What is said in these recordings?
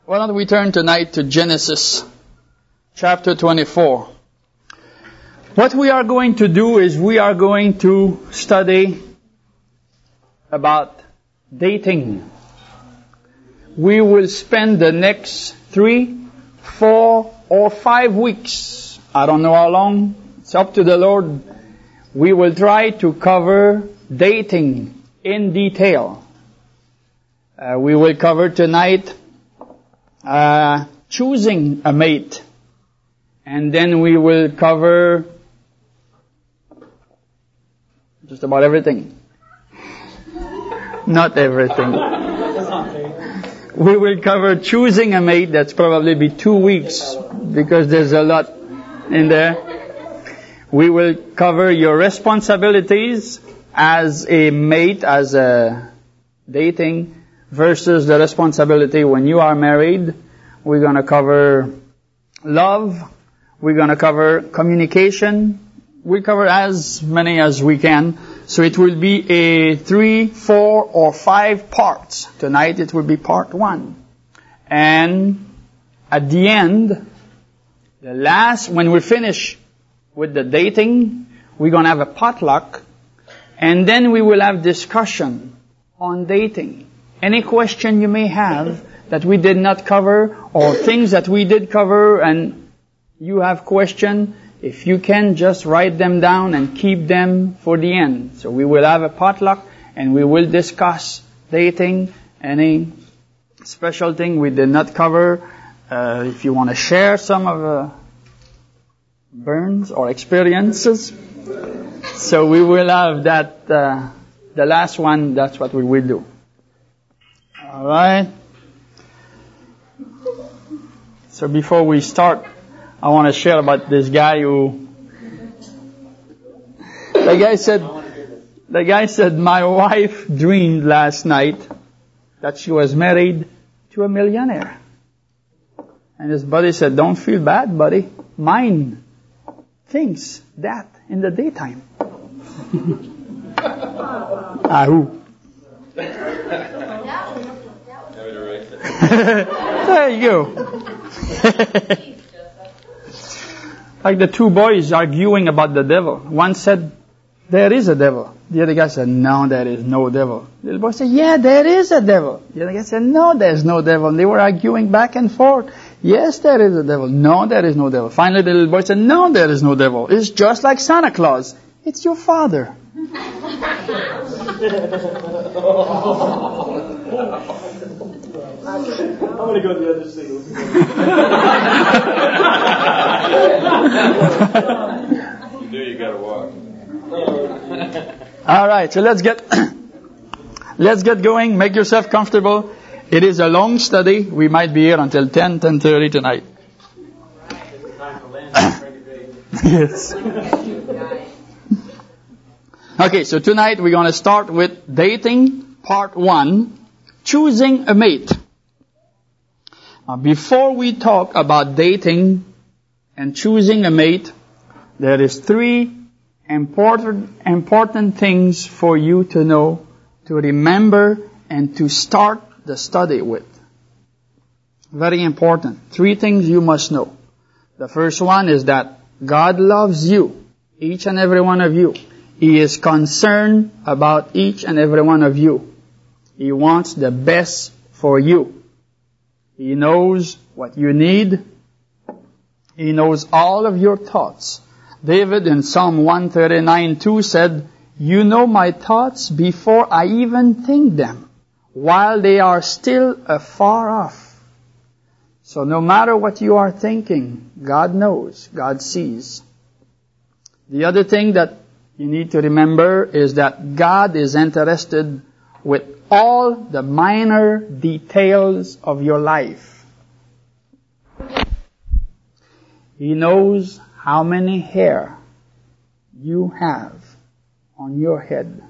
Why don't we turn tonight to Genesis chapter 24. What we are going to do is we are going to study about dating. We will spend the next 3, 4, or 5 weeks. I don't know how long. It's up to the Lord. We will try to cover dating in detail. We will cover tonight choosing a mate. And then we will cover just about everything. Not everything. We will cover choosing a mate. That's probably be 2 weeks because there's a lot in there. We will cover your responsibilities as a mate, as a dating, versus the responsibility when you are married. We're going to cover love. We're going to cover communication. We'll cover as many as we can. So it will be a 3, 4, or 5 parts. Tonight it will be part 1. And at the end, when we finish with the dating, we're going to have a potluck. And then we will have discussion on dating. Any question you may have that we did not cover, or things that we did cover and you have question, if you can just write them down and keep them for the end. So we will have a potluck and we will discuss dating, any special thing we did not cover. If you want to share some of burns or experiences. So we will have that, the last one, that's what we will do. Alright. So before we start, I want to share about this guy the guy said, my wife dreamed last night that she was married to a millionaire. And his buddy said, don't feel bad, buddy. Mine thinks that in the daytime. Ahoo. There you go. Like the 2 boys arguing about the devil. One said, there is a devil. The other guy said, no, there is no devil. The little boy said, yeah, there is a devil. The other guy said, no, there's no devil. And they were arguing back and forth. Yes, there is a devil. No, there is no devil. Finally, the little boy said, no, there is no devil. It's just like Santa Claus. It's your father. I'm going to go to the other single. You know you got to walk. All right, so let's get going. Make yourself comfortable. It is a long study. We might be here until 10:30 tonight. Yes. Okay, so tonight we're going to start with dating, part 1, choosing a mate. Now, before we talk about dating and choosing a mate, there is 3 important things for you to know, to remember, and to start the study with. Very important. 3 things you must know. The first one is that God loves you, each and every one of you. He is concerned about each and every one of you. He wants the best for you. He knows what you need. He knows all of your thoughts. David in Psalm 139:2 said, you know my thoughts before I even think them, while they are still afar off. So no matter what you are thinking, God knows, God sees. The other thing that you need to remember is that God is interested with all the minor details of your life. He knows how many hair you have on your head.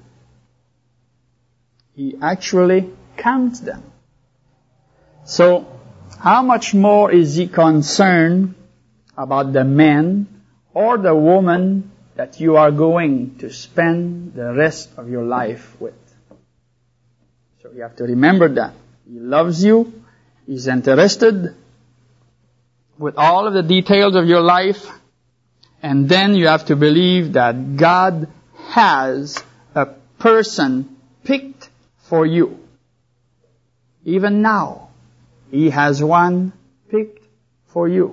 He actually counts them. So, how much more is He concerned about the man or the woman that you are going to spend the rest of your life with? So you have to remember that. He loves you He's interested with all of the details of your life. And then you have to believe that God has a person picked for you. Even now, He has one picked for you.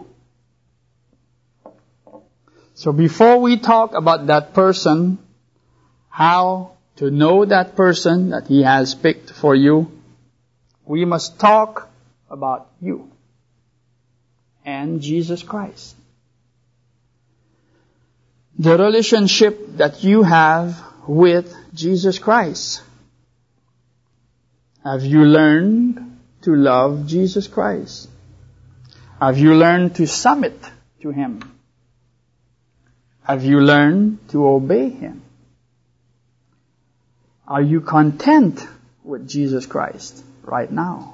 So before we talk about that person, how to know that person that He has picked for you, we must talk about you and Jesus Christ. The relationship that you have with Jesus Christ. Have you learned to love Jesus Christ? Have you learned to submit to Him? Have you learned to obey Him? Are you content with Jesus Christ right now?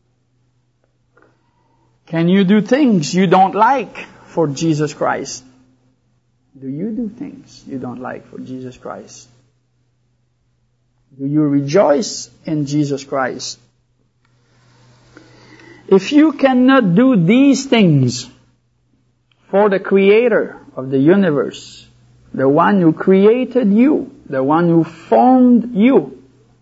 Can you do things you don't like for Jesus Christ? Do you do things you don't like for Jesus Christ? Do you rejoice in Jesus Christ? If you cannot do these things for the Creator of the universe, the one who created you, the one who formed you,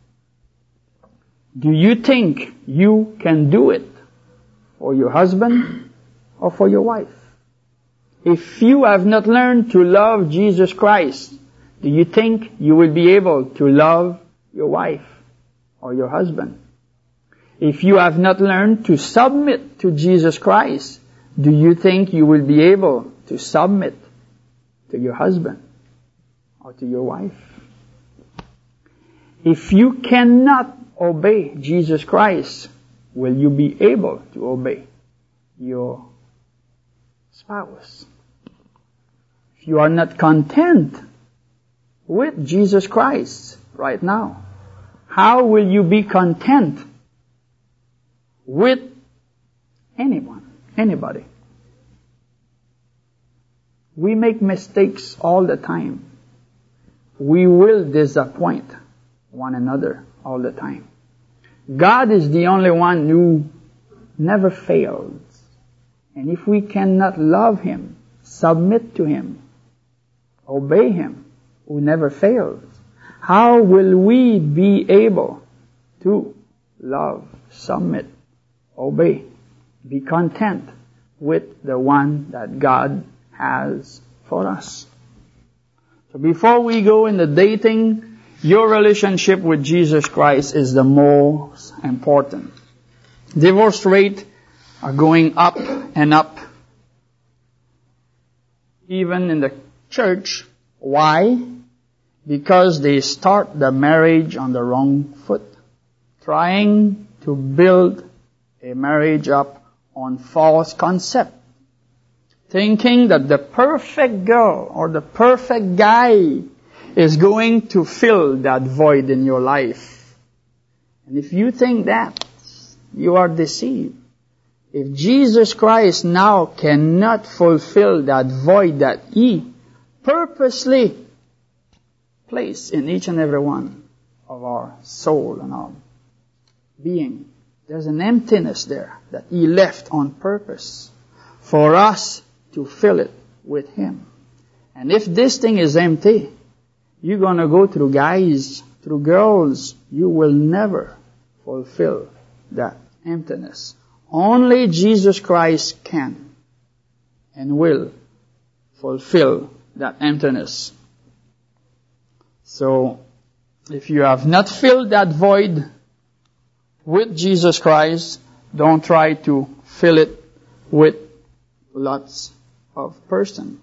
do you think you can do it for your husband or for your wife? If you have not learned to love Jesus Christ, do you think you will be able to love your wife or your husband? If you have not learned to submit to Jesus Christ, do you think you will be able to submit to your husband or to your wife? If you cannot obey Jesus Christ, will you be able to obey your spouse? If you are not content with Jesus Christ right now, how will you be content with anyone, anybody? We make mistakes all the time. We will disappoint one another all the time. God is the only one who never fails. And if we cannot love Him, submit to Him, obey Him, who never fails, how will we be able to love, submit, obey, be content with the one that God has for us? So before we go into dating, your relationship with Jesus Christ is the most important. Divorce rates are going up and up. Even in the church. Why? Because they start the marriage on the wrong foot. Trying to build a marriage up on false concept. Thinking that the perfect girl or the perfect guy is going to fill that void in your life. And if you think that, you are deceived. If Jesus Christ now cannot fulfill that void that He purposely placed in each and every one of our soul and our being, there's an emptiness there that He left on purpose for us to fill it with Him. And if this thing is empty, you're going to go through guys, through girls, you will never fulfill that emptiness. Only Jesus Christ can and will fulfill that emptiness. So, if you have not filled that void with Jesus Christ, don't try to fill it with lots of person.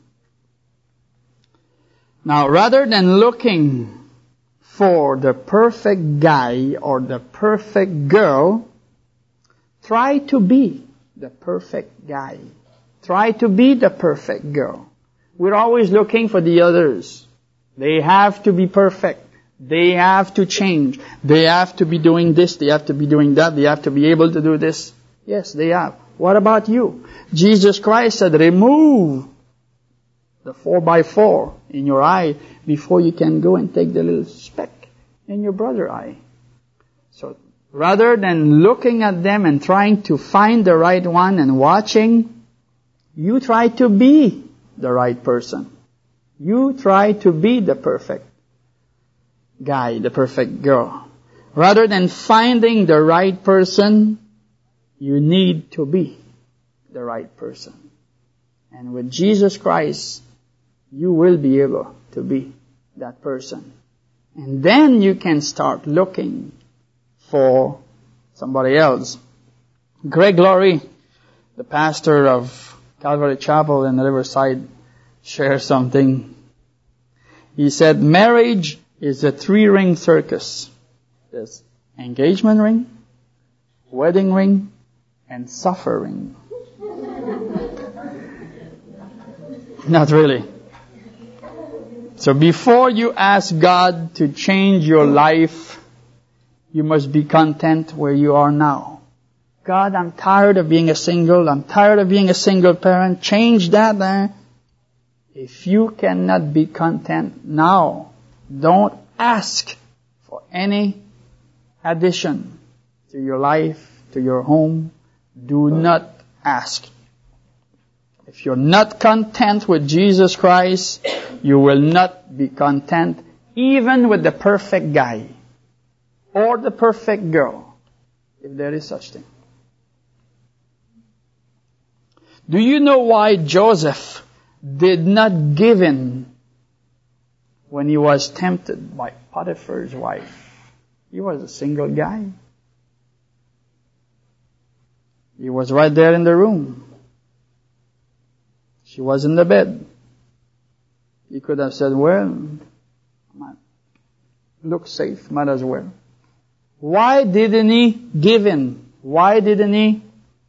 Now, rather than looking for the perfect guy or the perfect girl, try to be the perfect guy. Try to be the perfect girl. We're always looking for the others. They have to be perfect. They have to change. They have to be doing this. They have to be doing that. They have to be able to do this. Yes, they have. What about you? Jesus Christ said, remove the 4x4 in your eye before you can go and take the little speck in your brother's eye. So rather than looking at them and trying to find the right one and watching, you try to be the right person. You try to be the perfect guy, the perfect girl. Rather than finding the right person, you need to be the right person. And with Jesus Christ, you will be able to be that person. And then you can start looking for somebody else. Greg Laurie, the pastor of Calvary Chapel in Riverside, shared something. He said, marriage is a 3-ring circus. There's engagement ring, wedding ring, and suffering. Not really. So before you ask God to change your life, you must be content where you are now. God, I'm tired of being a single. I'm tired of being a single parent. Change that. If you cannot be content now, don't ask for any addition to your life, to your home. Do not ask. If you're not content with Jesus Christ, you will not be content even with the perfect guy or the perfect girl, if there is such thing. Do you know why Joseph did not give in when he was tempted by Potiphar's wife? He was a single guy. He was right there in the room. She was in the bed. He could have said, well, look safe, might as well. Why didn't he give in? Why didn't he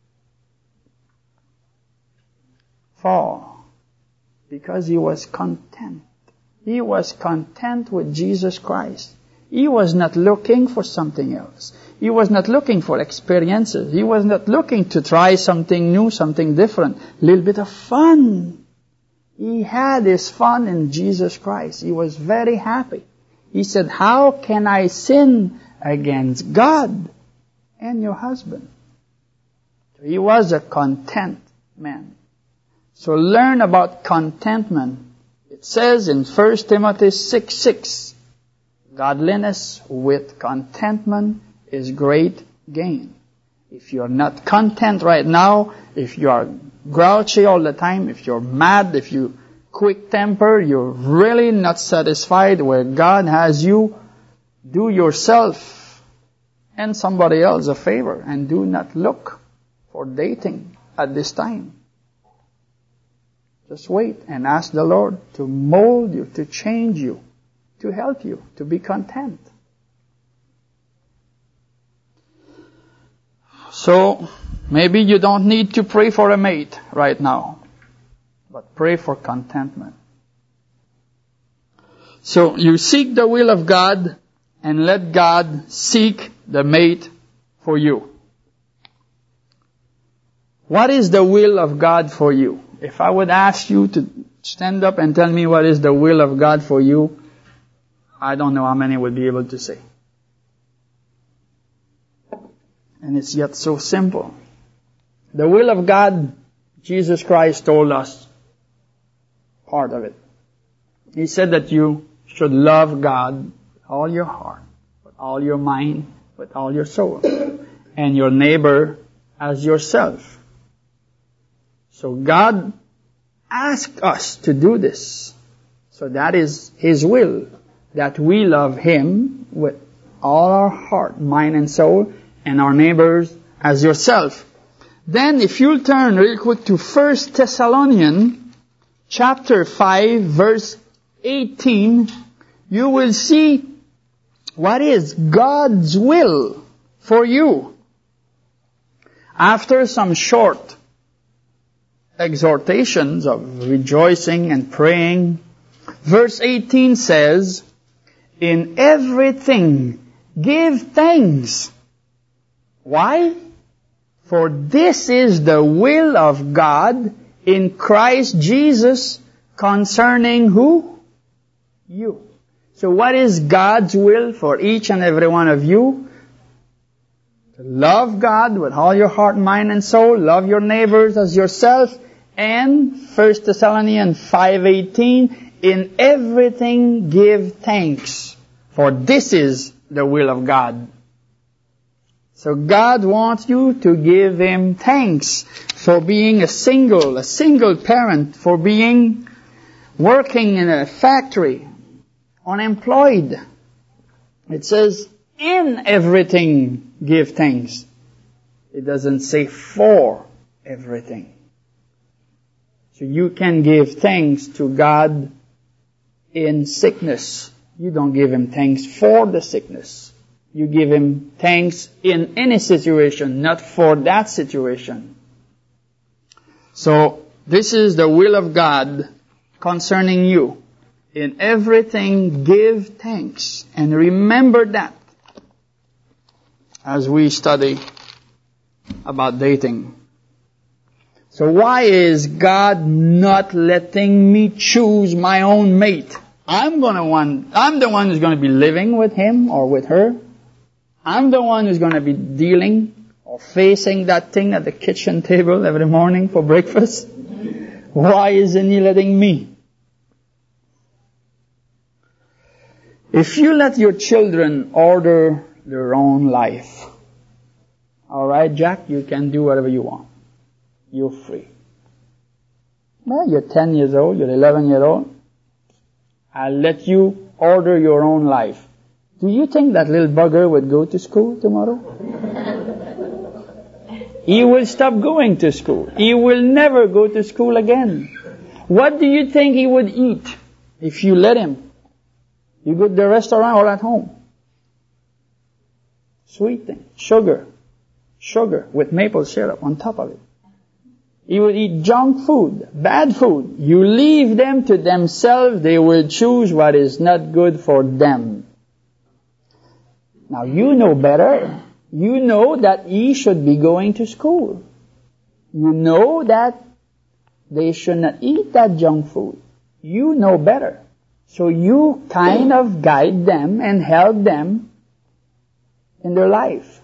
fall? Because he was content. He was content with Jesus Christ. He was not looking for something else. He was not looking for experiences. He was not looking to try something new, something different. A little bit of fun. He had his fun in Jesus Christ. He was very happy. He said, how can I sin against God and your husband? So he was a content man. So learn about contentment. It says in 1 Timothy 6:6, godliness with contentment is great gain. If you're not content right now, if you are grouchy all the time, if you're mad, if you quick temper, you're really not satisfied where God has you, do yourself and somebody else a favor and do not look for dating at this time. Just wait and ask the Lord to mold you, to change you, to help you to be content. So, maybe you don't need to pray for a mate right now, but pray for contentment. So, you seek the will of God and let God seek the mate for you. What is the will of God for you? If I would ask you to stand up and tell me what is the will of God for you, I don't know how many would be able to say. And it's yet so simple. The will of God, Jesus Christ told us part of it. He said that you should love God with all your heart, with all your mind, with all your soul, and your neighbor as yourself. So God asked us to do this. So that is His will, that we love Him with all our heart, mind, and soul, and our neighbors as yourself. Then if you'll turn real quick to 1 Thessalonians chapter 5 verse 18, you will see what is God's will for you. After some short exhortations of rejoicing and praying, verse 18 says, in everything give thanks. Why? For this is the will of God in Christ Jesus concerning who? You. So what is God's will for each and every one of you? Love God with all your heart, mind, and soul. Love your neighbors as yourself. And 1 Thessalonians 5:18, in everything give thanks, for this is the will of God. So God wants you to give Him thanks for being a single parent, for being working in a factory, unemployed. It says, in everything give thanks. It doesn't say for everything. So you can give thanks to God in sickness. You don't give Him thanks for the sickness. You give Him thanks in any situation, not for that situation. So this is the will of God concerning you. In everything give thanks. And remember that as we study about dating. So why is God not letting me choose my own mate? I'm the one who's going to be living with him or with her. I'm the one who's going to be dealing or facing that thing at the kitchen table every morning for breakfast. Why isn't He letting me? If you let your children order their own life, alright, Jack, you can do whatever you want. You're free. Well, you're 10 years old, you're 11 years old. I'll let you order your own life. Do you think that little bugger would go to school tomorrow? He will stop going to school. He will never go to school again. What do you think he would eat if you let him? You go to the restaurant or at home? Sweet thing. Sugar with maple syrup on top of it. He would eat junk food, bad food. You leave them to themselves, they will choose what is not good for them. Now you know better. You know that he should be going to school. You know that they should not eat that junk food. You know better. So you kind of guide them and help them in their life.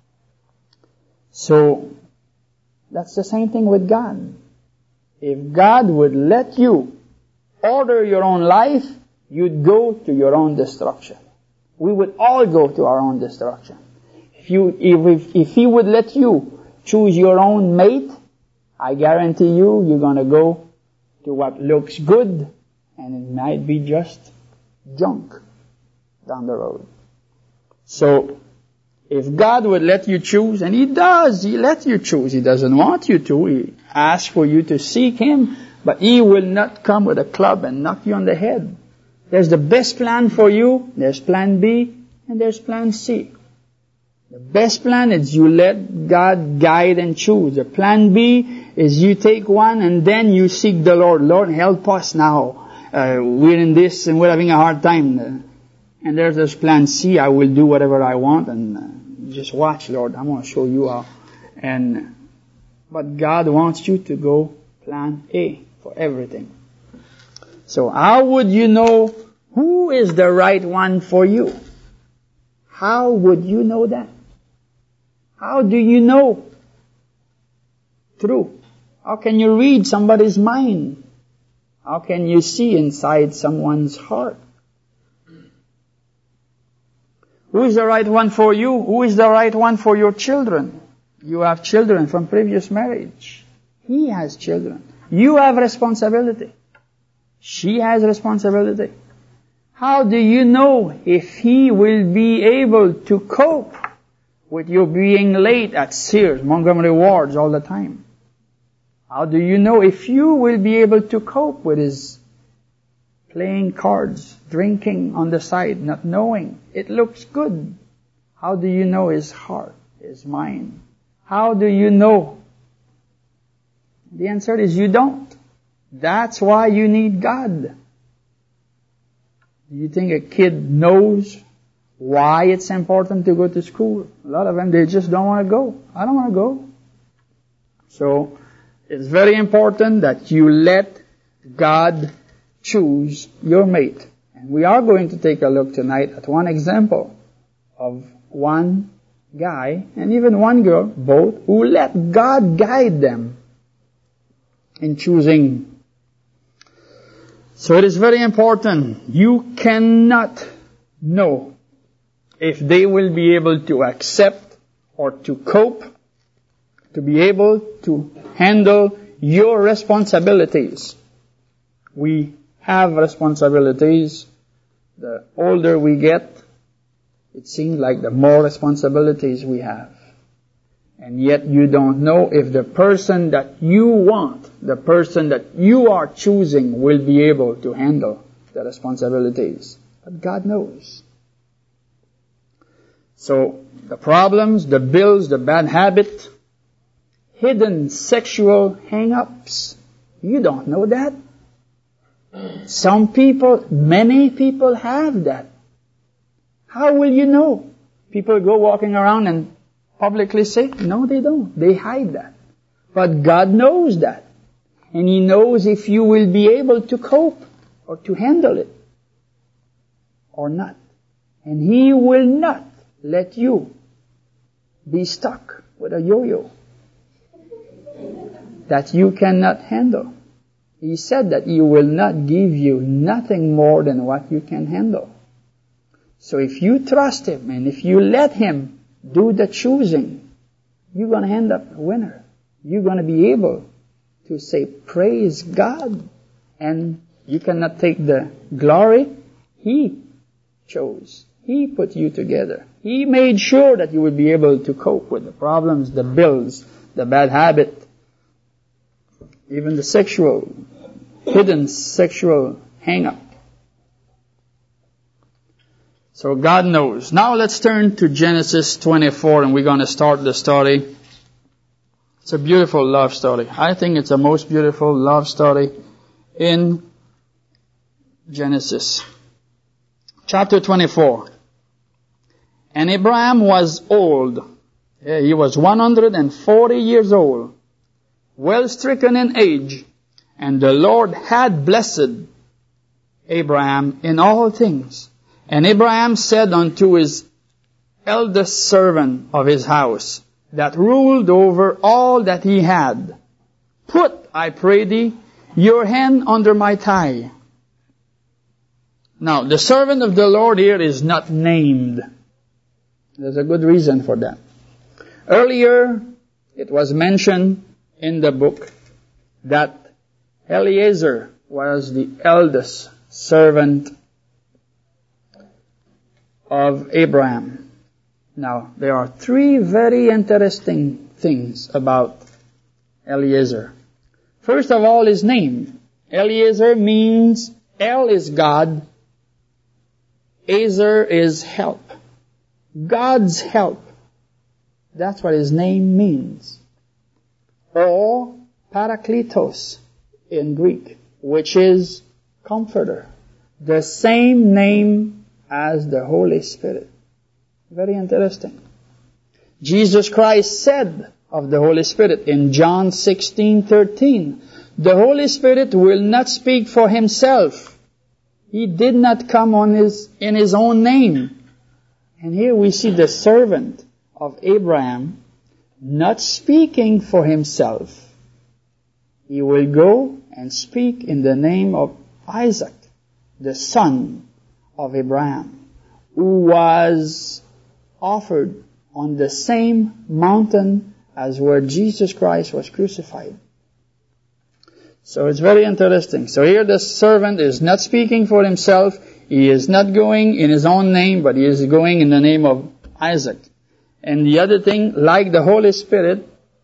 So that's the same thing with God. If God would let you order your own life, you'd go to your own destruction. We would all go to our own destruction. If He would let you choose your own mate, I guarantee you're going to go to what looks good, and it might be just junk down the road. So, if God would let you choose, and He does, He lets you choose. He doesn't want you to. He asks for you to seek Him, but He will not come with a club and knock you on the head. There's the best plan for you, there's plan B, and there's plan C. The best plan is you let God guide and choose. The plan B is you take one and then you seek the Lord. Lord, help us now. We're in this and we're having a hard time. And there's this plan C. I will do whatever I want and just watch, Lord. I'm going to show you how. But God wants you to go plan A for everything. So how would you know who is the right one for you? How would you know that? How do you know? Through. How can you read somebody's mind? How can you see inside someone's heart? Who is the right one for you? Who is the right one for your children? You have children from previous marriage. He has children. You have responsibility. She has responsibility. How do you know if he will be able to cope with you being late at Sears, Montgomery Wards all the time? How do you know if you will be able to cope with his playing cards, drinking on the side, not knowing? It looks good. How do you know his heart, his mind? How do you know? The answer is you don't. That's why you need God. Do you think a kid knows why it's important to go to school? A lot of them, they just don't want to go. I don't want to go. So, it's very important that you let God choose your mate. And we are going to take a look tonight at one example of one guy and even one girl, both, who let God guide them in choosing. So it is very important. You cannot know if they will be able to accept or to cope, to be able to handle your responsibilities. We have responsibilities. The older we get, it seems like the more responsibilities we have. And yet you don't know if the person that you want, the person that you are choosing, will be able to handle the responsibilities. But God knows. So the problems, the bills, the bad habit, hidden sexual hang-ups, you don't know that. Some people, many people have that. How will you know? People go walking around and publicly say, no, they don't. They hide that. But God knows that. And He knows if you will be able to cope or to handle it or not. And He will not let you be stuck with a yo-yo that you cannot handle. He said that He will not give you nothing more than what you can handle. So if you trust Him and if you let Him do the choosing, you're going to end up a winner. You're going to be able to say, praise God. And you cannot take the glory. He chose. He put you together. He made sure that you would be able to cope with the problems, the bills, the bad habit, even the hidden sexual hang-up. So God knows. Now let's turn to Genesis 24 and we're going to start the story. It's a beautiful love story. I think it's the most beautiful love story in Genesis. Chapter 24. And Abraham was old. He was 140 years old, well stricken in age, and the Lord had blessed Abraham in all things. And Abraham said unto his eldest servant of his house, that ruled over all that he had, put, I pray thee, your hand under my thigh. Now, the servant of the Lord here is not named. There's a good reason for that. Earlier, it was mentioned in the book that Eliezer was the eldest servant of Abraham. Now, there are three very interesting things about Eliezer. First of all, his name. Eliezer means El is God, Ezer is help. God's help. That's what his name means. Or Parakletos in Greek, which is comforter. The same name as the Holy Spirit. Very interesting. Jesus Christ said of the Holy Spirit in John 16:13, the Holy Spirit will not speak for Himself. He did not come in His own name. And here we see the servant of Abraham not speaking for himself. He will go and speak in the name of Isaac, the son of Abraham, who was offered on the same mountain as where Jesus Christ was crucified. So it's very interesting. So here the servant is not speaking for himself. He is not going in his own name, but he is going in the name of Isaac. And the other thing, like the Holy Spirit,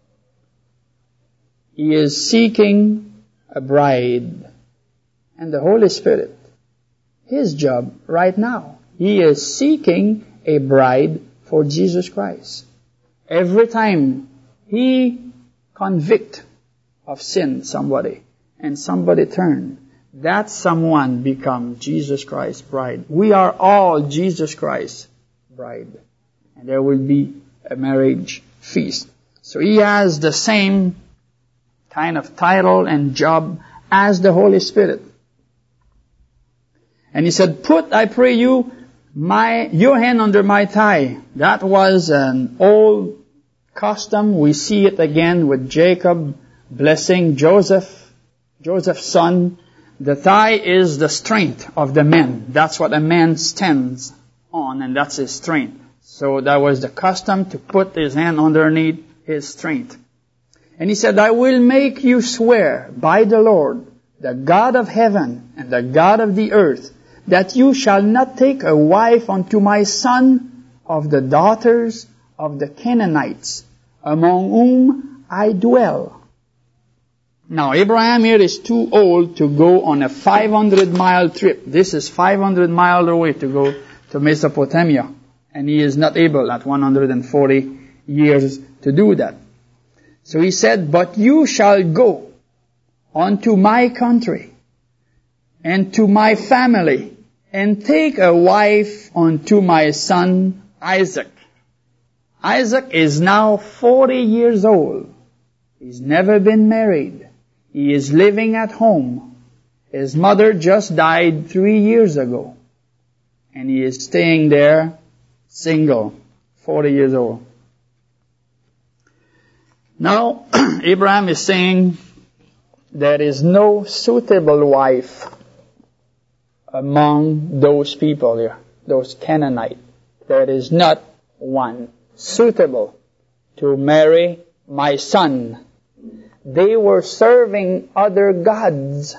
he is seeking a bride. And the Holy Spirit, his job right now, he is seeking a bride for Jesus Christ. Every time he convict of sin somebody, and somebody turn, that someone become Jesus Christ's bride. We are all Jesus Christ's bride. And there will be a marriage feast. So he has the same kind of title and job as the Holy Spirit. And he said, put, I pray you, your hand under my thigh. That was an old custom. We see it again with Jacob blessing Joseph's son. The thigh is the strength of the man. That's what a man stands on, and that's his strength. So that was the custom, to put his hand underneath his strength. And he said, I will make you swear by the Lord, the God of heaven and the God of the earth, that you shall not take a wife unto my son of the daughters of the Canaanites, among whom I dwell. Now, Abraham here is too old to go on a 500-mile trip. This is 500 miles away to go to Mesopotamia. And he is not able at 140 years to do that. So he said, but you shall go unto my country and to my family and take a wife unto my son Isaac. Isaac is now 40 years old. He's never been married. He is living at home. His mother just died 3 years ago. And he is staying there single, 40 years old. Now, Abraham is saying there is no suitable wife among those people here, those Canaanites. There is not one suitable to marry my son. They were serving other gods.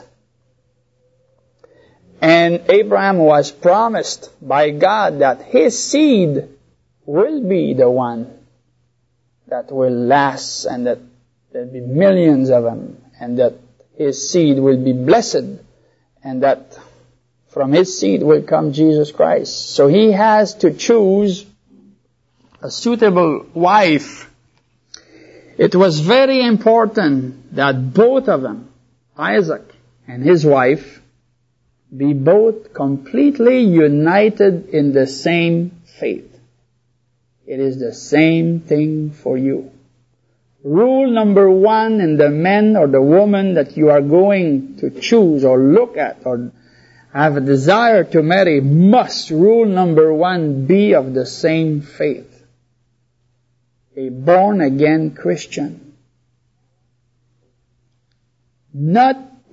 And Abraham was promised by God that his seed will be the one that will last, and that there will be millions of them, and that his seed will be blessed, and that from his seed will come Jesus Christ. So he has to choose a suitable wife. It was very important that both of them, Isaac and his wife, be both completely united in the same faith. It is the same thing for you. Rule number one in the man or the woman that you are going to choose or look at or have a desire to marry must, rule number one, be of the same faith. A born-again Christian. Not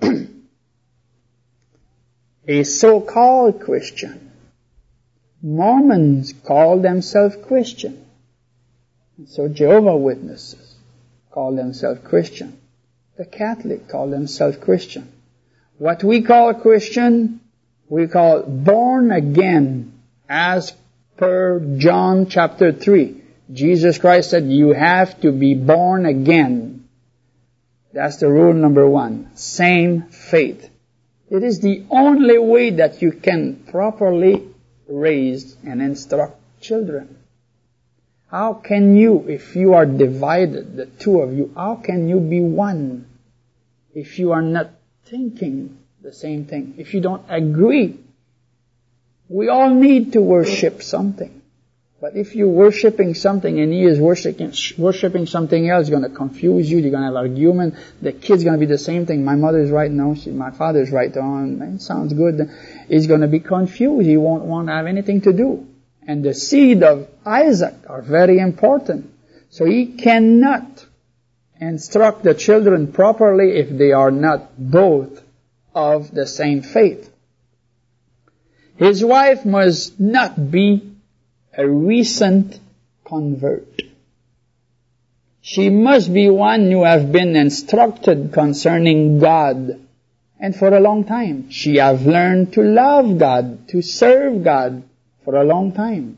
a so-called Christian. Mormons call themselves Christian. So Jehovah's Witnesses call themselves Christian. The Catholic call themselves Christian. What we call Christian, we call born again, as per John chapter 3. Jesus Christ said, you have to be born again. That's the rule number one. Same faith. It is the only way that you can properly raise and instruct children. How can you, if you are divided, the two of you, how can you be one if you are not thinking the same thing, if you don't agree? We all need to worship something. But if you're worshiping something and he is worshiping something else, it's going to confuse you. You're going to have argument. The kid's going to be the same thing. My mother is right now. My father is right on. It sounds good. He's going to be confused. He won't want to have anything to do. And the seed of Isaac are very important. So he cannot instruct the children properly if they are not both of the same faith. His wife must not be a recent convert. She must be one who have been instructed concerning God, and for a long time. She have learned to love God, to serve God for a long time.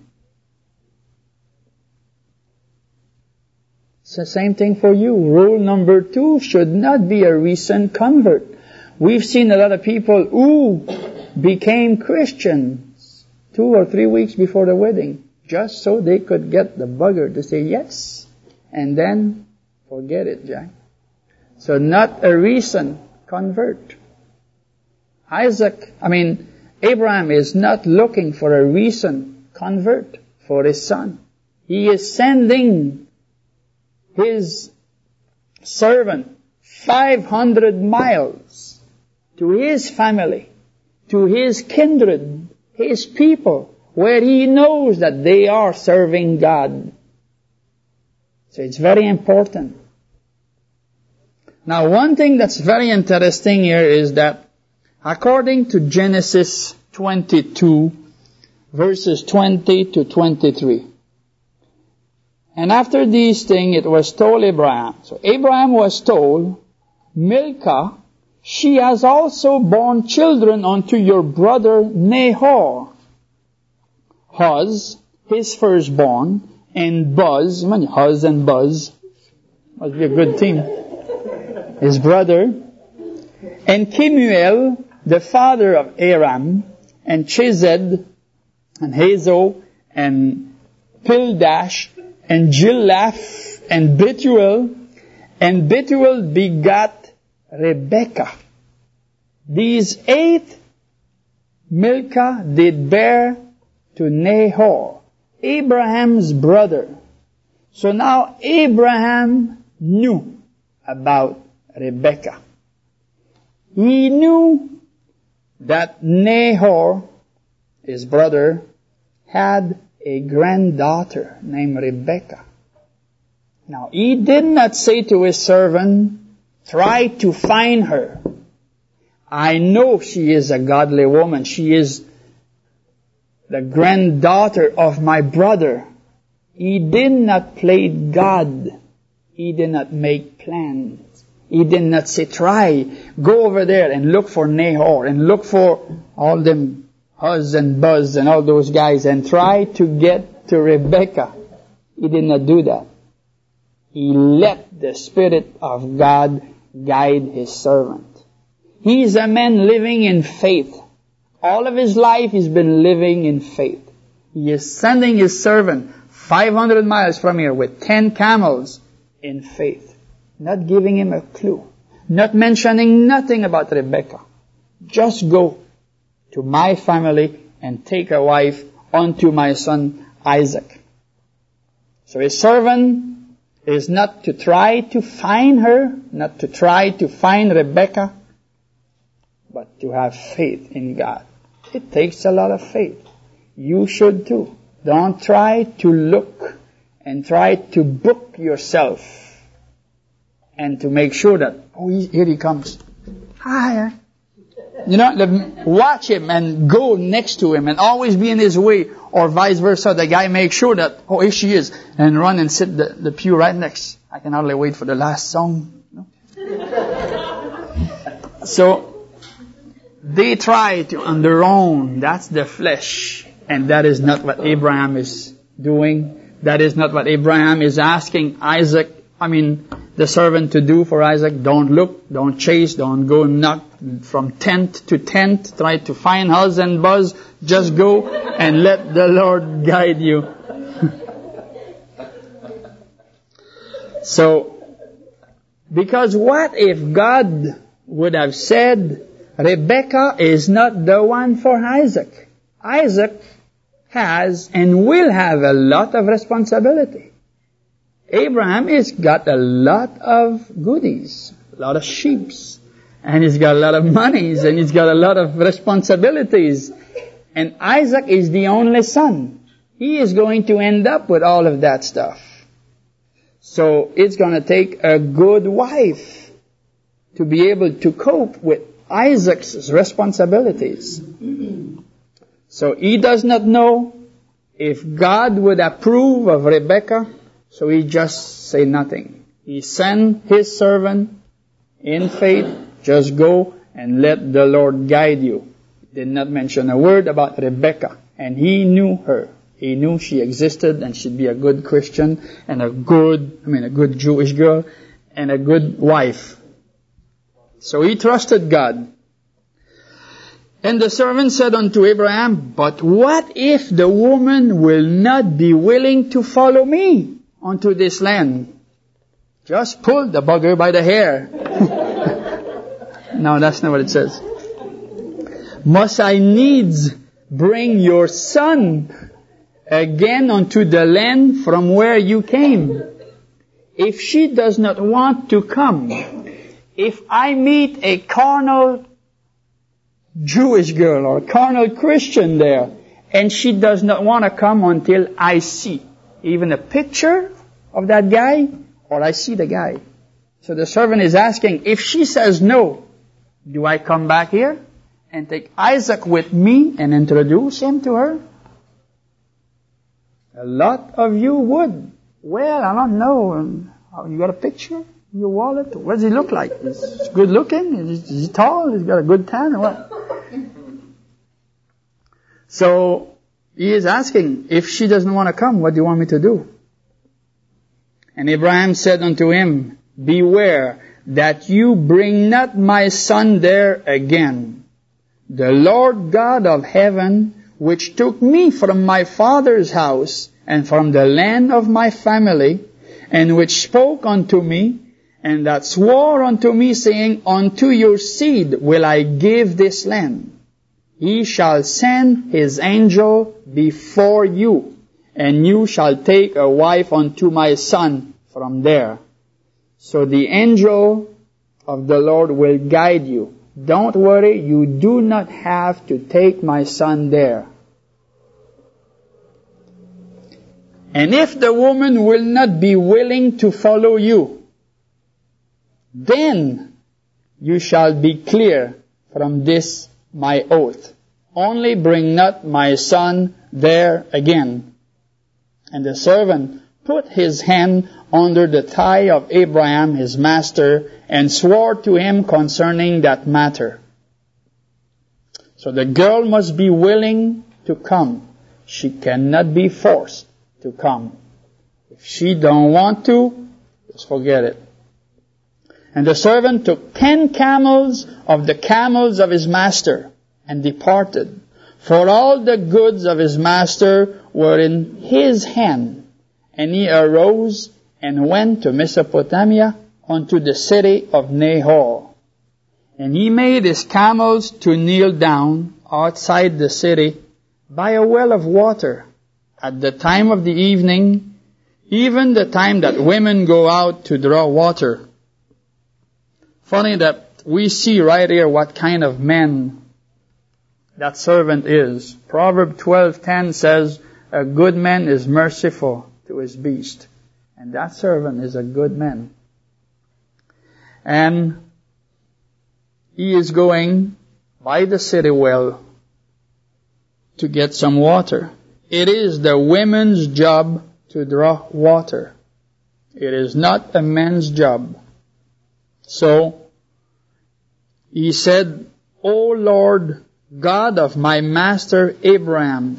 It's the same thing for you. Rule number 2 should not be a recent convert. We've seen a lot of people who became Christians 2 or 3 weeks before the wedding, just so they could get the bugger to say yes, and then forget it, Jack. So not a recent convert. Abraham is not looking for a recent convert for his son. He is sending his servant 500 miles to his family, to his kindred, his people, where he knows that they are serving God. So it's very important. Now, one thing that's very interesting here is that according to Genesis 22, verses 20 to 23, and after these things it was told Abraham. So Abraham was told, Milcah, she has also borne children unto your brother Nahor. Huz, his firstborn, and Buz, Huz and Buz, must be a good team, his brother, and Kemuel, the father of Aram, and Chesed, and Hazo, and Pildash, and Jillaph, and Bethuel begat Rebekah. These 8 Milcah did bear to Nahor, Abraham's brother. So now Abraham knew about Rebekah. He knew that Nahor, his brother, had a granddaughter named Rebekah. Now, he did not say to his servant, try to find her. I know she is a godly woman. She is the granddaughter of my brother. He did not play God. He did not make plans. He did not say, try, go over there and look for Nahor and look for all them Huz and Buz and all those guys and try to get to Rebekah. He did not do that. He let the Spirit of God guide his servant. He is a man living in faith. All of his life he's been living in faith. He is sending his servant 500 miles from here with 10 camels in faith. Not giving him a clue. Not mentioning nothing about Rebekah. Just go to my family and take a wife unto my son Isaac. So his servant is not to try to find her, not to try to find Rebekah, but to have faith in God. It takes a lot of faith. You should too. Don't try to look and try to book yourself and to make sure that, oh, here he comes. Hi. Watch him and go next to him and always be in his way, or vice versa. The guy makes sure that, oh, here she is, and run and sit the pew right next. I can hardly wait for the last song. So, they try to on their own. That's the flesh. And that is not what Abraham is doing. That is not what Abraham is asking the servant to do for Isaac. Don't look, don't chase, don't go knock from tent to tent, try to find Huz and Buz. Just go and let the Lord guide you. So, because what if God would have said, Rebekah is not the one for Isaac. Isaac has and will have a lot of responsibility. Abraham has got a lot of goodies, a lot of sheep, and he's got a lot of monies, and he's got a lot of responsibilities. And Isaac is the only son. He is going to end up with all of that stuff. So it's going to take a good wife to be able to cope with Isaac's responsibilities. So he does not know if God would approve of Rebekah, so he just say nothing. He sent his servant in faith, just go and let the Lord guide you. He did not mention a word about Rebekah, and he knew her. He knew she existed and she'd be a good Christian and a good Jewish girl and a good wife. So he trusted God. And the servant said unto Abraham, but what if the woman will not be willing to follow me unto this land? Just pull the bugger by the hair. No, that's not what it says. Must I needs bring your son again unto the land from where you came? If she does not want to come, if I meet a carnal Jewish girl or carnal Christian there, and she does not want to come until I see even a picture of that guy or I see the guy. So the servant is asking, if she says no, do I come back here and take Isaac with me and introduce him to her? A lot of you would. Well, I don't know. You got a picture in your wallet? What does he look like? Is he good looking? Is he tall? He's got a good tan or what? So he is asking, if she doesn't want to come, what do you want me to do? And Abraham said unto him, beware that you bring not my son there again. The Lord God of heaven, which took me from my father's house and from the land of my family, and which spoke unto me, and that swore unto me, saying, unto your seed will I give this land. He shall send his angel before you, and you shall take a wife unto my son from there. So the angel of the Lord will guide you. Don't worry, you do not have to take my son there. And if the woman will not be willing to follow you, then you shall be clear from this my oath. Only bring not my son there again. And the servant put his hand under the thigh of Abraham his master, and swore to him concerning that matter. So the girl must be willing to come. She cannot be forced to come. If she don't want to, just forget it. And the servant took 10 camels of the camels of his master, and departed. For all the goods of his master were in his hand. And he arose and went to Mesopotamia unto the city of Nahor. And he made his camels to kneel down outside the city by a well of water at the time of the evening, even the time that women go out to draw water. Funny that we see right here what kind of man that servant is. Proverbs 12:10 says, a good man is merciful to his beast. And that servant is a good man. And he is going by the city well to get some water. It is the women's job to draw water. It is not a man's job. So he said, O Lord God of my master Abraham,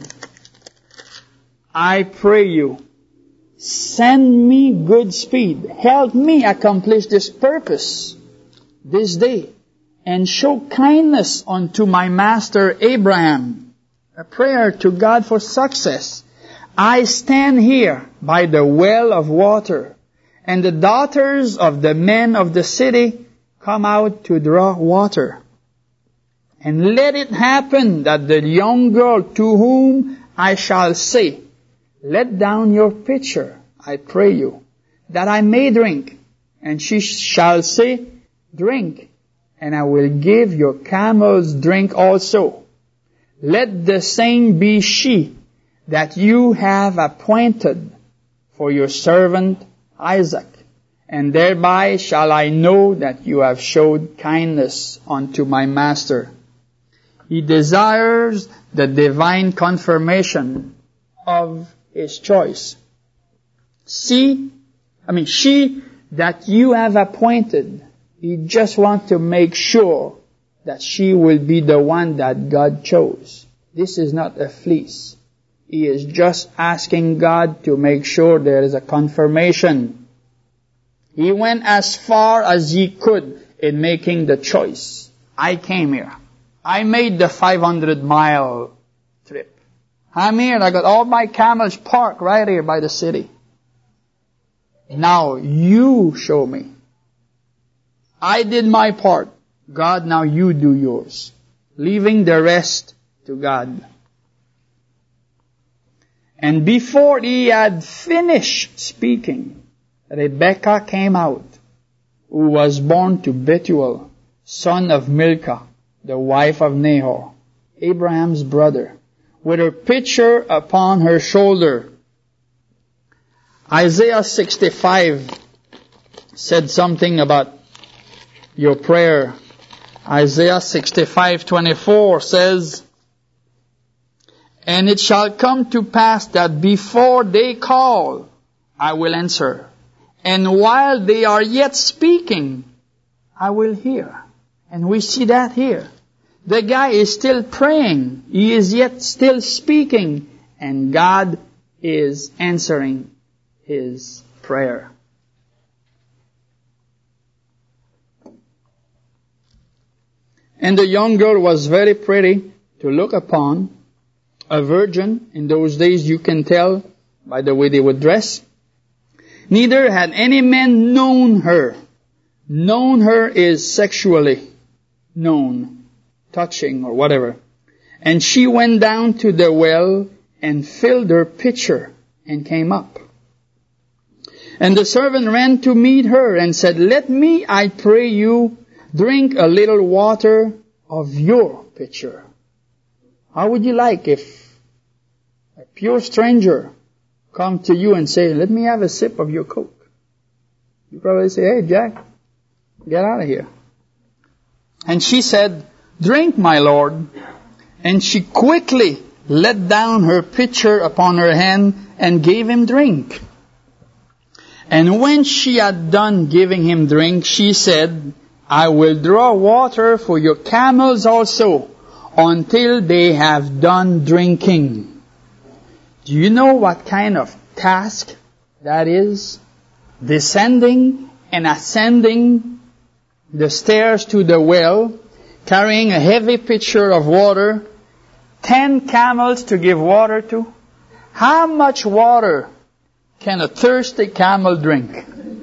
I pray you, send me good speed. Help me accomplish this purpose this day, and show kindness unto my master Abraham. A prayer to God for success. I stand here by the well of water, and the daughters of the men of the city come out to draw water. And let it happen that the young girl to whom I shall say, let down your pitcher, I pray you, that I may drink. And she shall say, drink, and I will give your camels drink also. Let the same be she that you have appointed for your servant Isaac. And thereby shall I know that you have showed kindness unto my master. He desires the divine confirmation of his choice. She that you have appointed, he just wants to make sure that she will be the one that God chose. This is not a fleece. He is just asking God to make sure there is a confirmation. He went as far as he could in making the choice. I came here. I made the 500-mile trip. I'm here. I got all my camels parked right here by the city. Now you show me. I did my part. God, now you do yours. Leaving the rest to God. And before he had finished speaking, Rebekah came out, who was born to Bethuel, son of Milcah, the wife of Nahor, Abraham's brother, with her pitcher upon her shoulder. Isaiah 65 said something about your prayer. Isaiah 65:24 says, "And it shall come to pass that before they call, I will answer. And while they are yet speaking, I will hear." And we see that here. The guy is still praying. He is yet still speaking. And God is answering his prayer. And the young girl was very pretty to look upon. A virgin. In those days you can tell by the way they would dress. Neither had any man known her. Known her is sexually known, touching or whatever. And she went down to the well and filled her pitcher and came up. And the servant ran to meet her and said, "Let me, I pray you, drink a little water of your pitcher." How would you like if a pure stranger come to you and say, "Let me have a sip of your Coke"? You probably say, "Hey, Jack, get out of here." And she said, "Drink, my Lord." And she quickly let down her pitcher upon her hand and gave him drink. And when she had done giving him drink, she said, "I will draw water for your camels also, until they have done drinking." Do you know what kind of task that is? Descending and ascending the stairs to the well, carrying a heavy pitcher of water, 10 camels to give water to. How much water can a thirsty camel drink?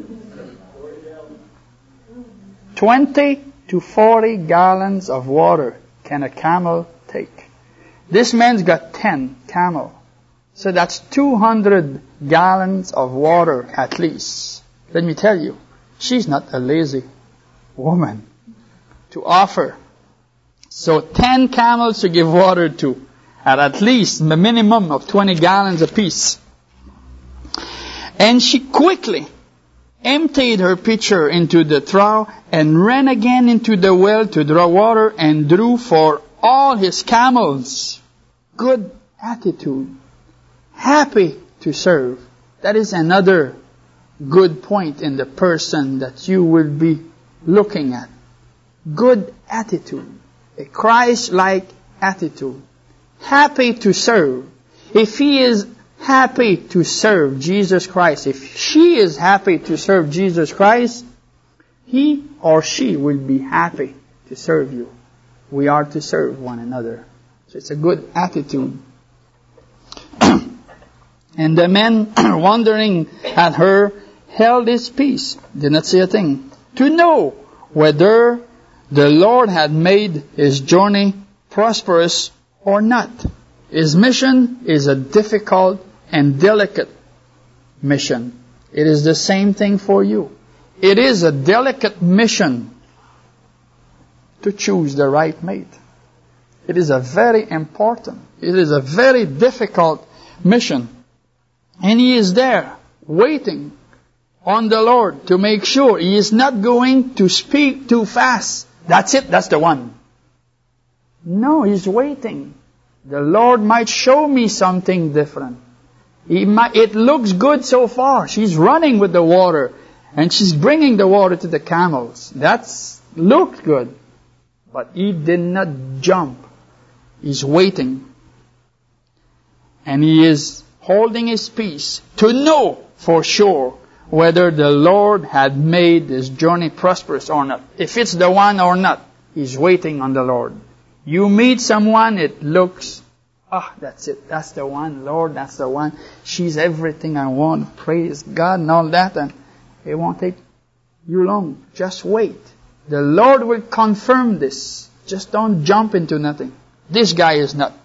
20 to 40 gallons of water can a camel take. This man's got 10 camels. So that's 200 gallons of water at least. Let me tell you, she's not a lazy woman to offer. So 10 camels to give water to, at least a minimum of 20 gallons apiece. And she quickly emptied her pitcher into the trough and ran again into the well to draw water and drew for all his camels. Good attitude. Happy to serve. That is another good point in the person that you will be looking at. Good attitude. A Christ-like attitude. Happy to serve. If he is happy to serve Jesus Christ, if she is happy to serve Jesus Christ, he or she will be happy to serve you. We are to serve one another. So it's a good attitude. And the man, wondering at her, held his peace, did not say a thing, to know whether the Lord had made his journey prosperous or not. His mission is a difficult and delicate mission. It is the same thing for you. It is a delicate mission to choose the right mate. It is a very important, it is a very difficult mission. And he is there, waiting on the Lord to make sure he is not going to speak too fast. That's it, that's the one. No, he's waiting. The Lord might show me something different. It looks good so far. She's running with the water, and she's bringing the water to the camels. That's looked good. But he did not jump. He's waiting. And he is holding his peace to know for sure whether the Lord had made his journey prosperous or not. If it's the one or not, he's waiting on the Lord. You meet someone, it looks, that's it, that's the one, Lord, that's the one. She's everything I want, praise God and all that, and it won't take you long. Just wait. The Lord will confirm this. Just don't jump into nothing. This guy is not.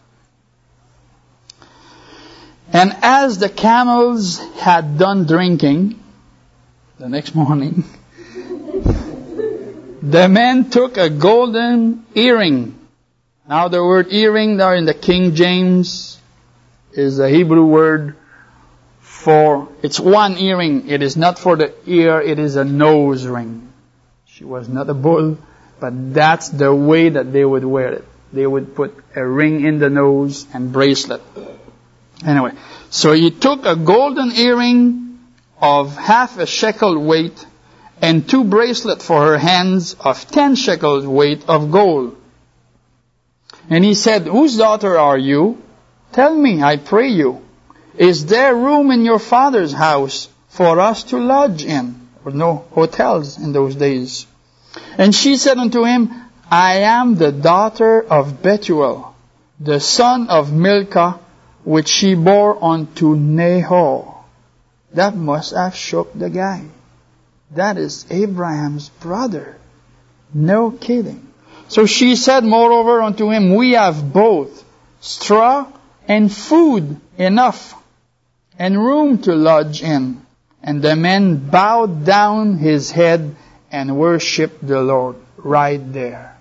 And as the camels had done drinking, the next morning, the man took a golden earring. Now the word earring there in the King James is a Hebrew word for, it's one earring. It is not for the ear, it is a nose ring. She was not a bull, but that's the way that they would wear it. They would put a ring in the nose and bracelet. Anyway, so he took a golden earring of 1/2 shekel weight and 2 bracelets for her hands of 10 shekels weight of gold. And he said, whose daughter are you? Tell me, I pray you. Is there room in your father's house for us to lodge in? There were no hotels in those days. And she said unto him, I am the daughter of Bethuel, the son of Milcah, which she bore unto Nahor. That must have shook the guy. That is Abraham's brother. No kidding. So she said moreover unto him, we have both straw and food enough, and room to lodge in. And the man bowed down his head and worshipped the Lord right there.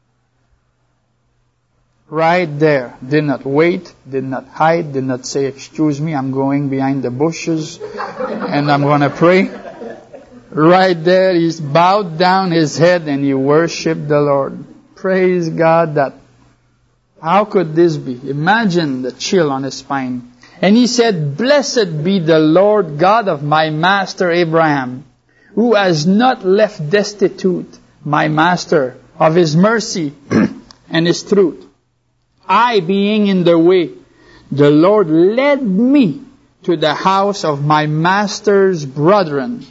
Right there. Did not wait, did not hide, did not say, excuse me, I'm going behind the bushes and I'm going to pray. Right there, he's bowed down his head and he worshipped the Lord. Praise God that. How could this be? Imagine the chill on his spine. And he said, blessed be the Lord God of my master Abraham, who has not left destitute my master of his mercy and his truth. I being in the way, the Lord led me to the house of my master's brethren.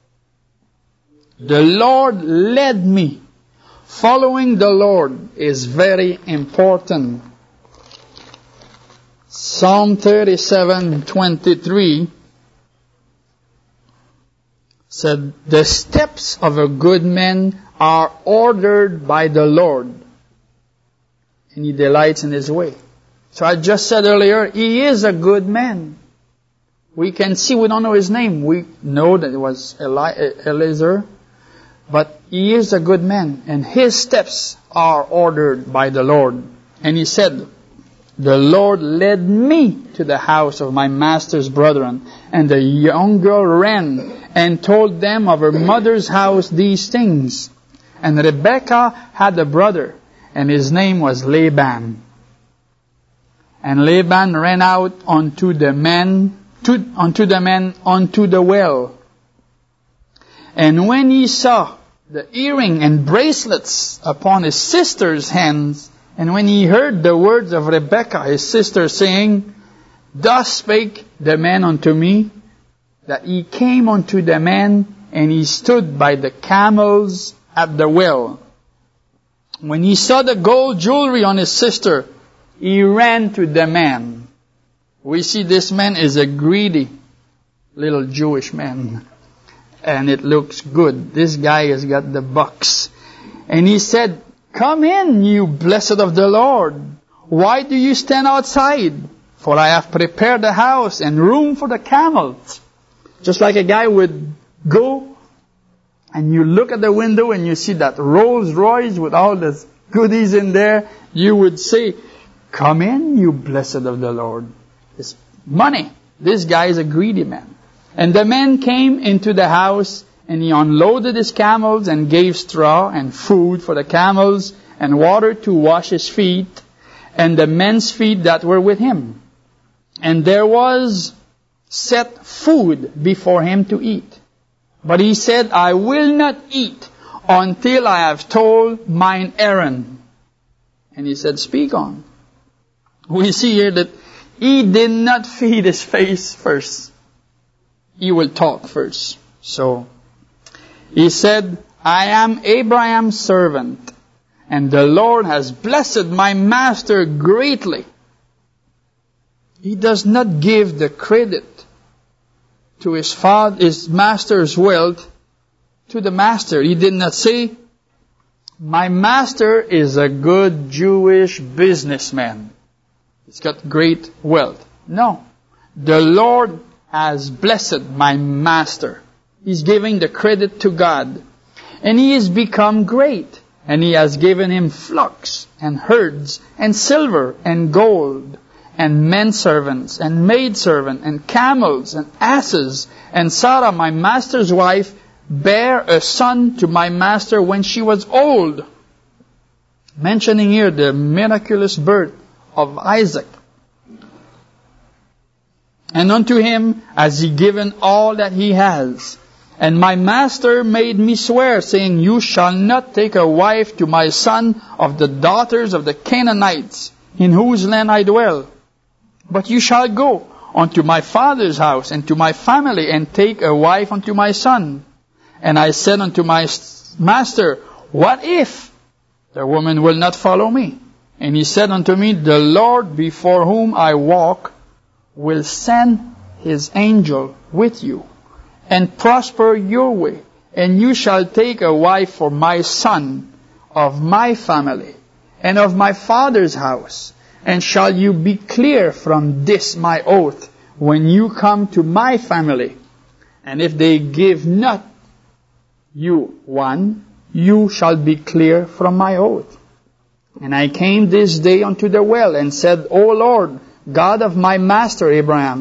The Lord led me. Following the Lord is very important. Psalm 37:23 said, the steps of a good man are ordered by the Lord, and he delights in his way. So I just said earlier, he is a good man. We can see, we don't know his name. We know that it was Eliezer, but he is a good man, and his steps are ordered by the Lord. And he said, the Lord led me to the house of my master's brethren. And the young girl ran and told them of her mother's house these things. And Rebekah had a brother, and his name was Laban. And Laban ran out unto the well. And when he saw the earring and bracelets upon his sister's hands, and when he heard the words of Rebekah, his sister, saying, thus spake the man unto me, that he came unto the man, and he stood by the camels at the well. When he saw the gold jewelry on his sister, he ran to the man. We see this man is a greedy little Jewish man. And it looks good. This guy has got the bucks. And he said, come in, you blessed of the Lord. Why do you stand outside? For I have prepared a house and room for the camels. Just like a guy would go and you look at the window and you see that Rolls Royce with all the goodies in there, you would say, come in, you blessed of the Lord. It's money. This guy is a greedy man. And the man came into the house, and he unloaded his camels and gave straw and food for the camels and water to wash his feet and the men's feet that were with him. And there was set food before him to eat. But he said, I will not eat until I have told mine errand. And he said, speak on. We see here that he did not feed his face first. He will talk first. So, he said, I am Abraham's servant, and the Lord has blessed my master greatly. He does not give the credit to his master's wealth to the master. He did not say, my master is a good Jewish businessman. He's got great wealth. No. The Lord has blessed my master. He's giving the credit to God. And he has become great. And he has given him flocks and herds and silver and gold and men servants and maid servants and camels and asses. And Sarah, my master's wife, bare a son to my master when she was old. Mentioning here the miraculous birth of Isaac. And unto him has he given all that he has. And my master made me swear, saying, You shall not take a wife to my son of the daughters of the Canaanites, in whose land I dwell. But you shall go unto my father's house and to my family, and take a wife unto my son. And I said unto my master, What if the woman will not follow me? And he said unto me, The Lord before whom I walk will send his angel with you, and prosper your way. And you shall take a wife for my son of my family, and of my father's house. And shall you be clear from this my oath, when you come to my family? And if they give not you one, you shall be clear from my oath. And I came this day unto the well, and said, O Lord, God of my master Abraham,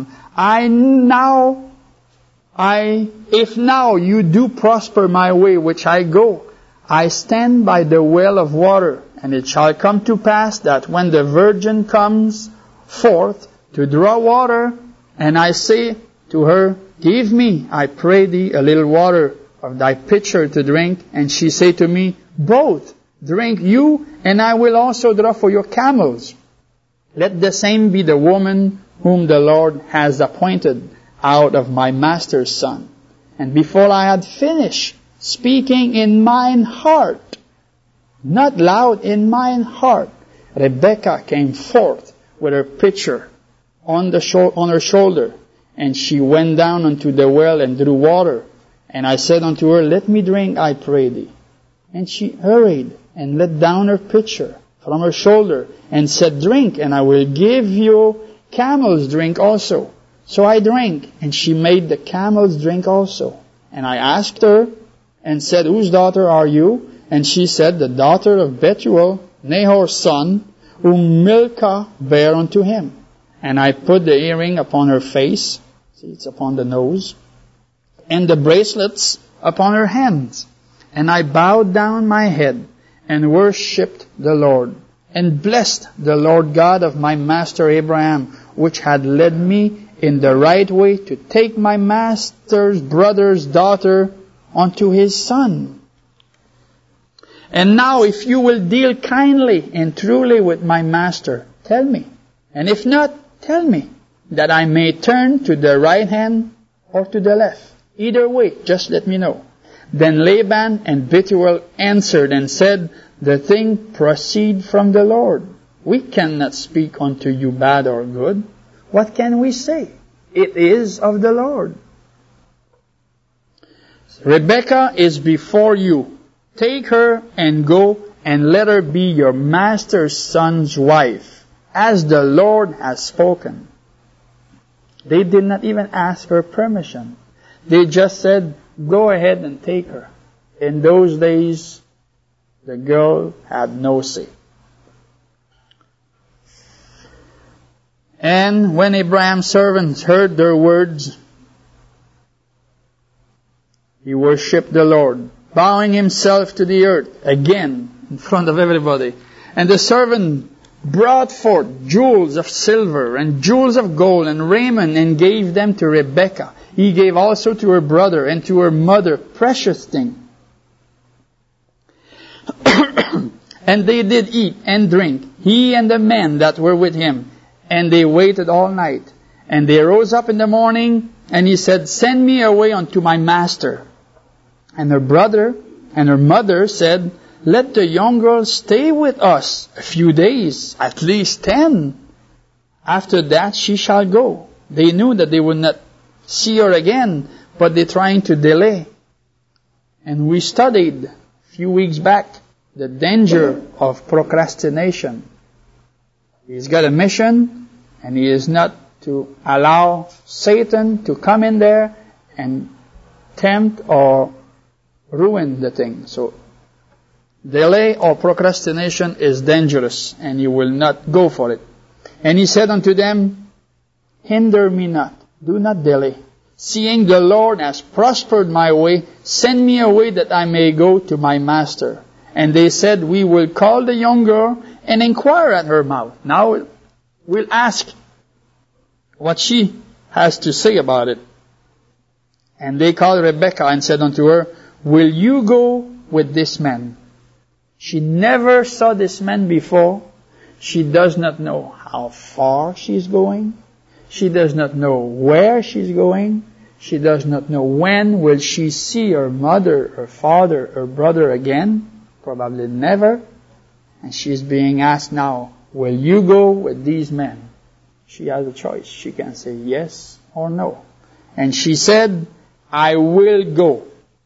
if now you do prosper my way which I go, I stand by the well of water, and it shall come to pass that when the virgin comes forth to draw water, and I say to her, Give me, I pray thee, a little water of thy pitcher to drink, and she say to me, Both drink you, and I will also draw for your camels. Let the same be the woman whom the Lord has appointed out of my master's son. And before I had finished speaking in mine heart, not loud, in mine heart, Rebekah came forth with her pitcher on her shoulder, and she went down unto the well and drew water. And I said unto her, Let me drink, I pray thee. And she hurried and let down her pitcher from her shoulder, and said, Drink, and I will give you camels drink also. So I drank, and she made the camels drink also. And I asked her, and said, Whose daughter are you? And she said, The daughter of Bethuel, Nahor's son, whom Milcah bare unto him. And I put the earring upon her face, see, it's upon the nose, and the bracelets upon her hands. And I bowed down my head, and worshipped the Lord, and blessed the Lord God of my master Abraham, which had led me in the right way to take my master's brother's daughter unto his son. And now if you will deal kindly and truly with my master, tell me. And if not, tell me, that I may turn to the right hand or to the left. Either way, just let me know. Then Laban and Bethuel answered and said, The thing proceed from the Lord. We cannot speak unto you bad or good. What can we say? It is of the Lord. Rebekah is before you. Take her and go, and let her be your master's son's wife, as the Lord has spoken. They did not even ask her permission. They just said, Go ahead and take her. In those days, the girl had no say. And when Abraham's servants heard their words, he worshipped the Lord, bowing himself to the earth again in front of everybody. And the servant brought forth jewels of silver and jewels of gold and raiment, and gave them to Rebekah. He gave also to her brother and to her mother precious things. And they did eat and drink, he and the men that were with him. And they waited all night. And they rose up in the morning, and he said, Send me away unto my master. And her brother and her mother said, Let the young girl stay with us a few days, at least 10. After that she shall go. They knew that they would not see her again, but they're trying to delay. And we studied a few weeks back the danger of procrastination. He's got a mission, and he is not to allow Satan to come in there and tempt or ruin the thing. So Delay or procrastination is dangerous, and you will not go for it. And he said unto them, hinder me not, do not delay. Seeing the Lord has prospered my way, send me away that I may go to my master. And they said, we will call the young girl and inquire at her mouth. Now we'll ask what she has to say about it. And they called Rebekah and said unto her, will you go with this man? She never saw this man before. She does not know how far she's going. She does not know where she's going. She does not know when will she see her mother, her father, her brother again. Probably never. And she's being asked now, will you go with these men? She has a choice. She can say yes or no. And she said, I will go.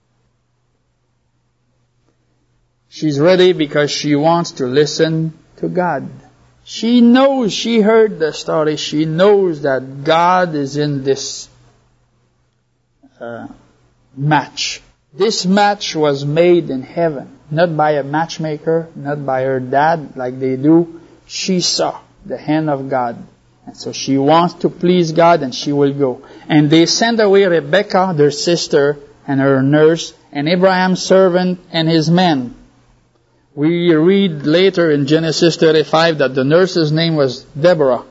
She's ready because she wants to listen to God. She knows, she heard the story, she knows that God is in this match. This match was made in heaven, not by a matchmaker, not by her dad like they do. She saw the hand of God. And so she wants to please God and she will go. And they sent away Rebekah, their sister, and her nurse, and Abraham's servant and his men. We read later in Genesis 35 that the nurse's name was Deborah.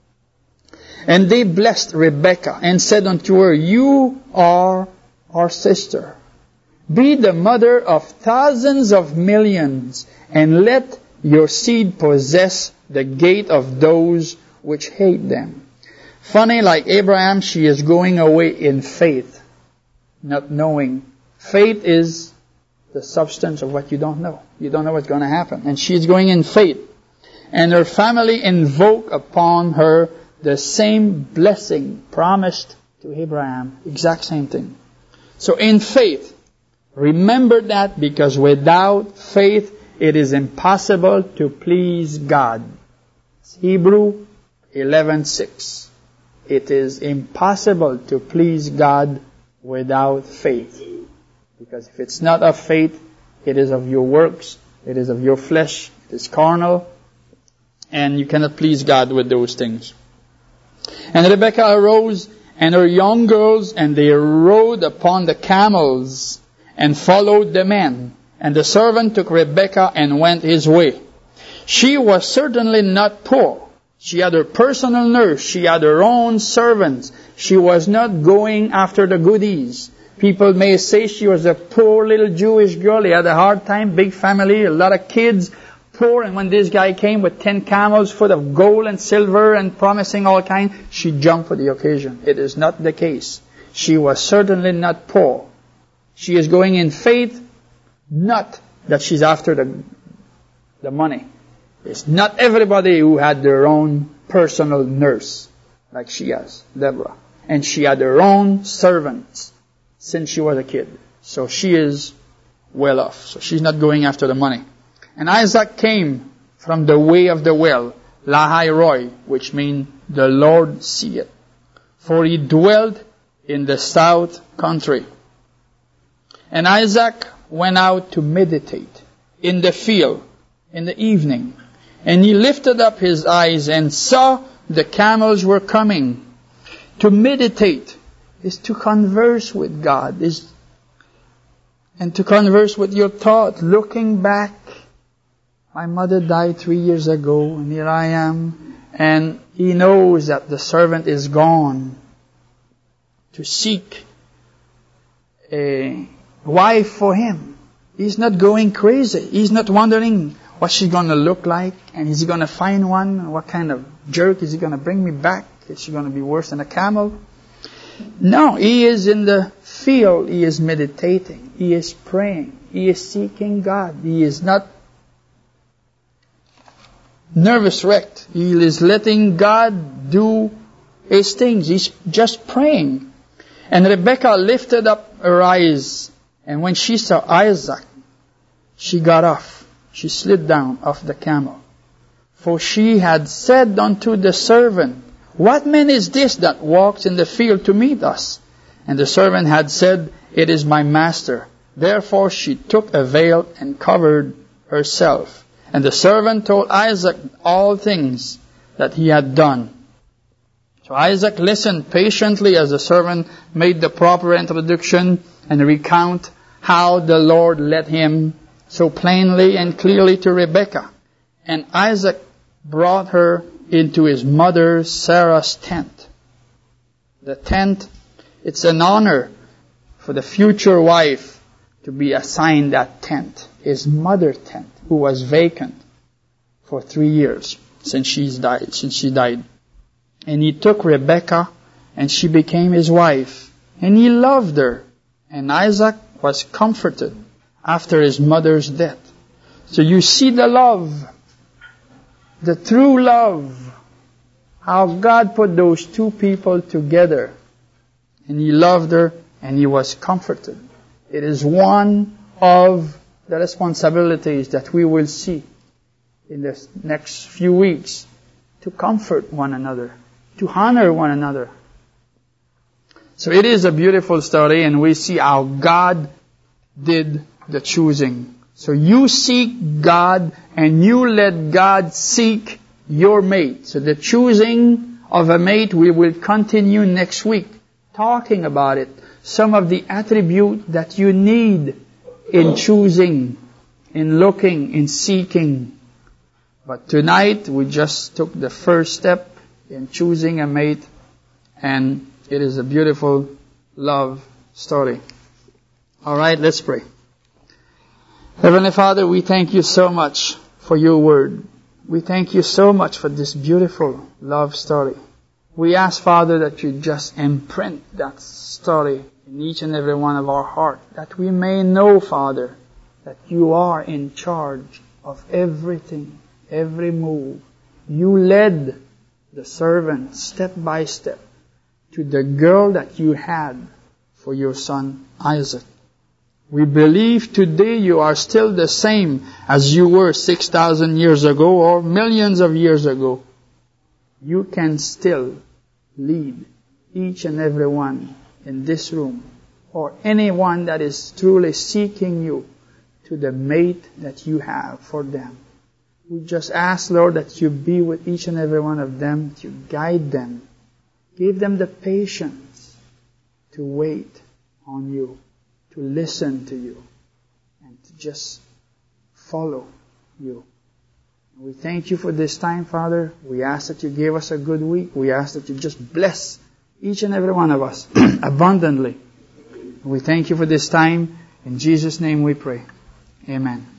And they blessed Rebekah and said unto her, you are our sister. Be the mother of thousands of millions, and let your seed possess the gate of those which hate them. Funny, like Abraham, she is going away in faith, not knowing. Faith is the substance of what you don't know. You don't know what's going to happen. And she's going in faith. And her family invoke upon her the same blessing promised to Abraham. Exact same thing. So in faith, remember that, because without faith, it is impossible to please God. It's Hebrew 11:6. It is impossible to please God without faith. Because if it's not of faith, it is of your works, it is of your flesh, it is carnal, and you cannot please God with those things. And Rebekah arose, and her young girls, and they rode upon the camels, and followed the men. And the servant took Rebekah and went his way. She was certainly not poor. She had her personal nurse. She had her own servants. She was not going after the goodies. People may say she was a poor little Jewish girl. He had a hard time, big family, a lot of kids, poor. And when this guy came with 10 camels full of gold and silver and promising all kinds, she jumped for the occasion. It is not the case. She was certainly not poor. She is going in faith, not that she's after the money. It's not everybody who had their own personal nurse, like she has, Deborah. And she had her own servants since she was a kid. So she is well off. So she's not going after the money. And Isaac came from the way of the well, Lahai Roi, which means the Lord seeth. For he dwelt in the south country. And Isaac went out to meditate in the field in the evening. And he lifted up his eyes and saw the camels were coming. To meditate is to converse with God, and to converse with your thoughts, looking back. My mother died 3 years ago, and here I am. And he knows that the servant is gone to seek a wife for him. He's not going crazy. He's not wondering what she's going to look like, and is he going to find one? What kind of jerk is he going to bring me back? Is she going to be worse than a camel? No, he is in the field. He is meditating. He is praying. He is seeking God. He is not nervous wrecked. He is letting God do his things. He's just praying. And Rebekah lifted up her eyes, and when she saw Isaac, she got off. She slid down off the camel. For she had said unto the servant, what man is this that walks in the field to meet us? And the servant had said, it is my master. Therefore she took a veil and covered herself. And the servant told Isaac all things that he had done. So Isaac listened patiently as the servant made the proper introduction and recount how the Lord led him so plainly and clearly to Rebekah. And Isaac brought her into his mother Sarah's tent. The tent, it's an honor for the future wife to be assigned that tent, his mother tent, who was vacant for 3 years since she died. And he took Rebekah, and she became his wife. And he loved her. And Isaac was comforted after his mother's death. So you see the love, the true love, how God put those two people together. And he loved her, and he was comforted. It is one of the responsibilities that we will see in the next few weeks, to comfort one another, to honor one another. So it is a beautiful story, and we see how God did the choosing. So you seek God, and you let God seek your mate. So the choosing of a mate, we will continue next week, talking about it. Some of the attributes that you need in choosing, in looking, in seeking. But tonight, we just took the first step in choosing a mate, and it is a beautiful love story. All right, let's pray. Heavenly Father, we thank you so much for your word. We thank you so much for this beautiful love story. We ask, Father, that you just imprint that story in each and every one of our hearts, that we may know, Father, that you are in charge of everything, every move. You led the servant step by step to the girl that you had for your son Isaac. We believe today you are still the same as you were 6,000 years ago or millions of years ago. You can still lead each and every one in this room, or anyone that is truly seeking you, to the mate that you have for them. We just ask, Lord, that you be with each and every one of them, that you guide them. Give them the patience to wait on you, to listen to you, and to just follow you. We thank you for this time, Father. We ask that you give us a good week. We ask that you just bless each and every one of us abundantly. We thank you for this time. In Jesus' name we pray. Amen.